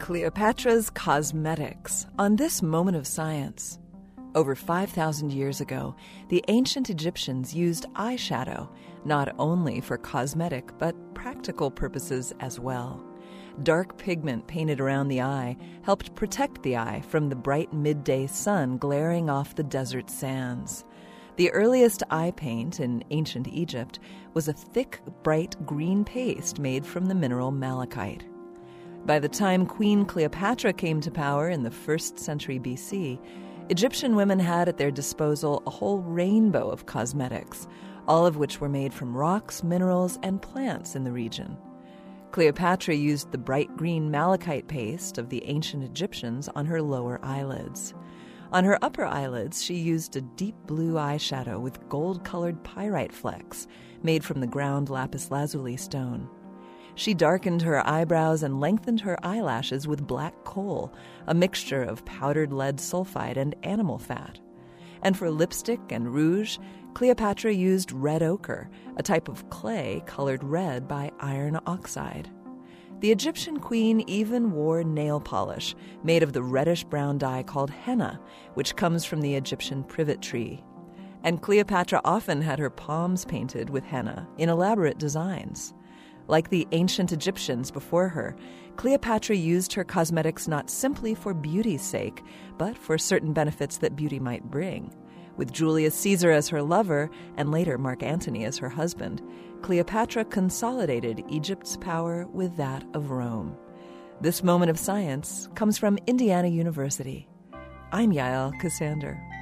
Cleopatra's cosmetics on this moment of science. Over 5,000 years ago, the ancient Egyptians used eyeshadow not only for cosmetic but practical purposes as well. Dark pigment painted around the eye helped protect the eye from the bright midday sun glaring off the desert sands. The earliest eye paint in ancient Egypt was a thick, bright green paste made from the mineral malachite. By the time Queen Cleopatra came to power in the 1st century BC, Egyptian women had at their disposal a whole rainbow of cosmetics, all of which were made from rocks, minerals, and plants in the region. Cleopatra used the bright green malachite paste of the ancient Egyptians on her lower eyelids. On her upper eyelids, she used a deep blue eyeshadow with gold-colored pyrite flecks made from the ground lapis lazuli stone. She darkened her eyebrows and lengthened her eyelashes with black coal, a mixture of powdered lead sulfide and animal fat. And for lipstick and rouge, Cleopatra used red ochre, a type of clay colored red by iron oxide. The Egyptian queen even wore nail polish made of the reddish-brown dye called henna, which comes from the Egyptian privet tree. And Cleopatra often had her palms painted with henna in elaborate designs. Like the ancient Egyptians before her, Cleopatra used her cosmetics not simply for beauty's sake, but for certain benefits that beauty might bring. With Julius Caesar as her lover, and later Mark Antony as her husband, Cleopatra consolidated Egypt's power with that of Rome. This moment of science comes from Indiana University. I'm Yael Ksander.